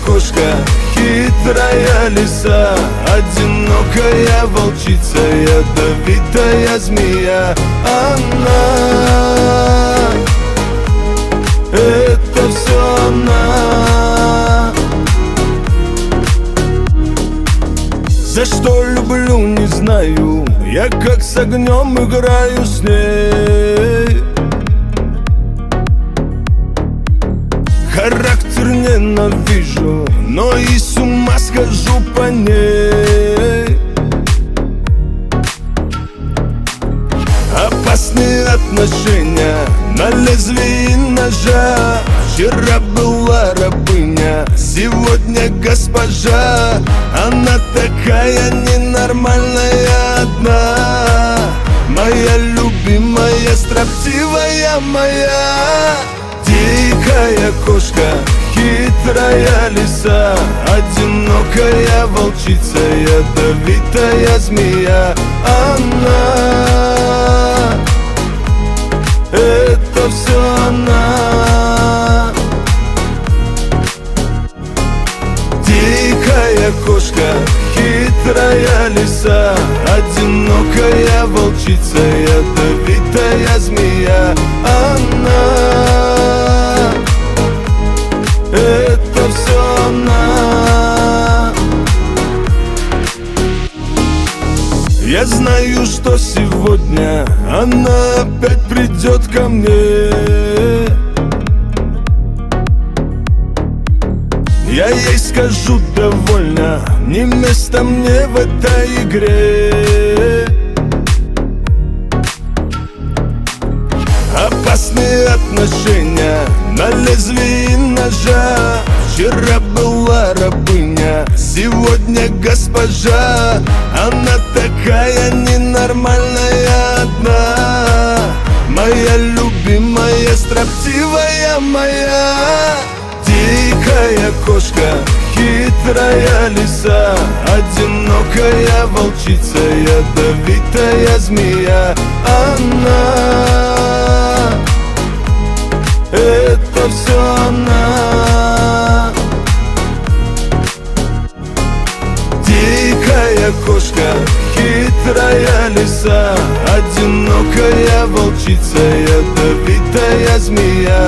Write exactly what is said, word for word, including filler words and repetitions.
кошка, хитрая лиса, одинокая волчица, ядовитая змея. Она, это все она. За что люблю, не знаю, я как с огнем играю с ней. Характер ненавижу, но и с ума схожу по ней. Опасные отношения на лезвии ножа. Вчера была рабыня, сегодня госпожа. Она такая ненормальная одна, моя любимая, строптивая моя. Дикая кошка, хитрая лиса, одинокая волчица, ядовитая змея. Она, это все она. Дикая кошка, хитрая лиса, одинокая волчица, ядовитая змея. Она, это все она. Я знаю, что сегодня она опять придет ко мне. Я ей скажу довольно, не место мне в этой игре. Опасные отношения на лезвии ножа. Вчера была рабыня, сегодня госпожа. Она такая ненормальная одна, моя любимая, строптивая моя. Дикая кошка, хитрая лиса, одинокая волчица, ядовитая змея. Она, это все она. Дикая кошка, хитрая лиса, одинокая волчица, ядовитая змея.